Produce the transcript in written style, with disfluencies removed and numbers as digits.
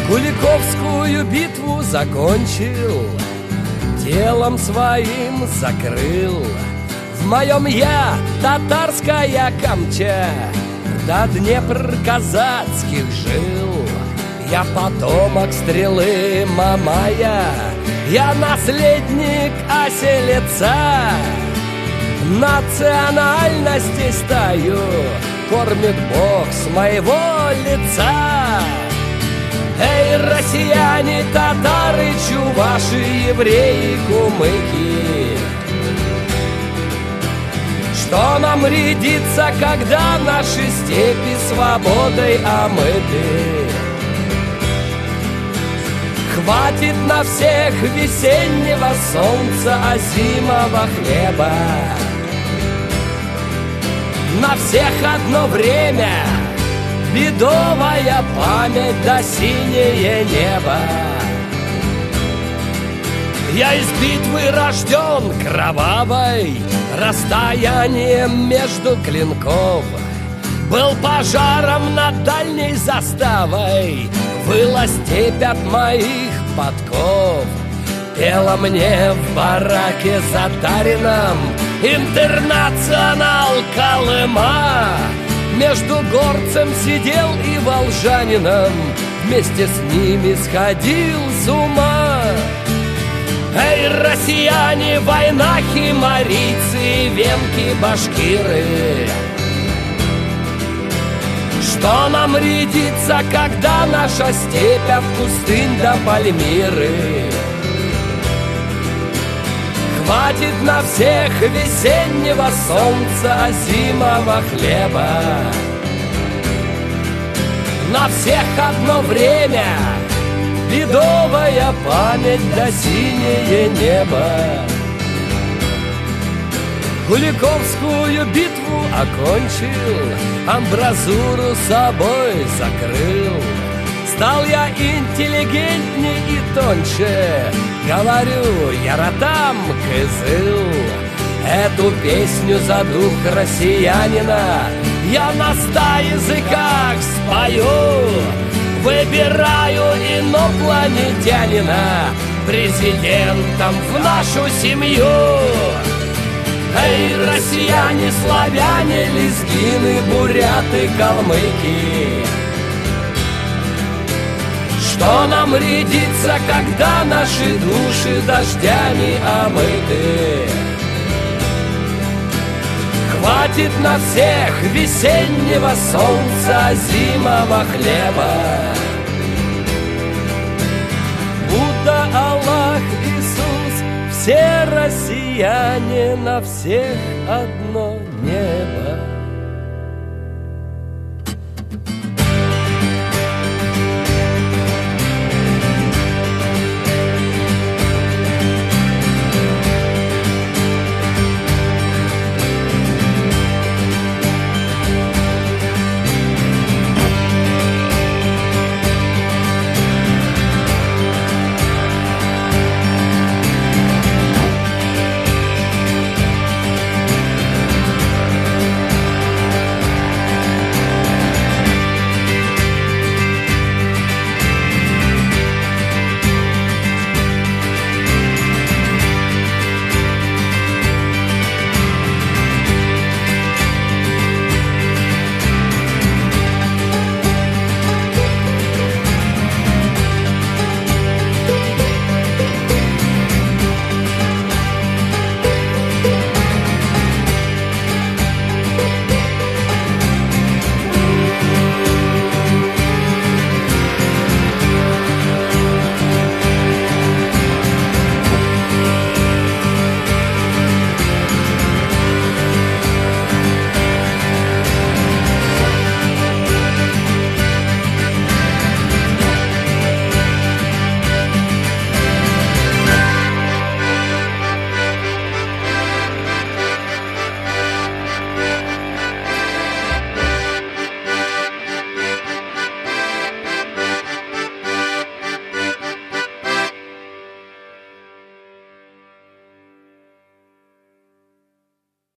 Куликовскую битву закончил, телом своим закрыл. В моем я татарская камча, до Днепр казацких жил. Я потомок стрелы Мамая, я наследник оселеца. Национальности стою кормит Бог с моего лица. Эй, россияне, татары, чуваши, евреи, кумыки, что нам рядится, когда наши степи свободой омыты? Хватит на всех весеннего солнца, а зимового хлеба. На всех одно время, бедовая память да синее небо. Я из битвы рожден кровавой, расстоянием между клинков. Был пожаром над дальней заставой, выла степь от моих подков. Пела мне в бараке затарином Интернационал Колыма. Между горцем сидел и волжанином, вместе с ними сходил с ума. Эй, россияне, войнахи, марийцы, венки, башкиры, что нам рядится, когда наша степь от пустынь до Пальмиры? Хватит на всех весеннего солнца, а зимового хлеба. На всех одно время, бедовая память да синее небо. Куликовскую битву окончил, амбразуру собой закрыл. Стал я интеллигентней и тоньше, говорю, яратам кызыл. Эту песню за дух россиянина я на 100 языках спою. Выбираю инопланетянина президентом в нашу семью. Эй, россияне, славяне, лезгины, буряты, калмыки, что нам рядится, когда наши души дождями омыты? Хватит на всех весеннего солнца, зимового хлеба. Будда, Аллах, Иисус, все россияне, на всех одно небо.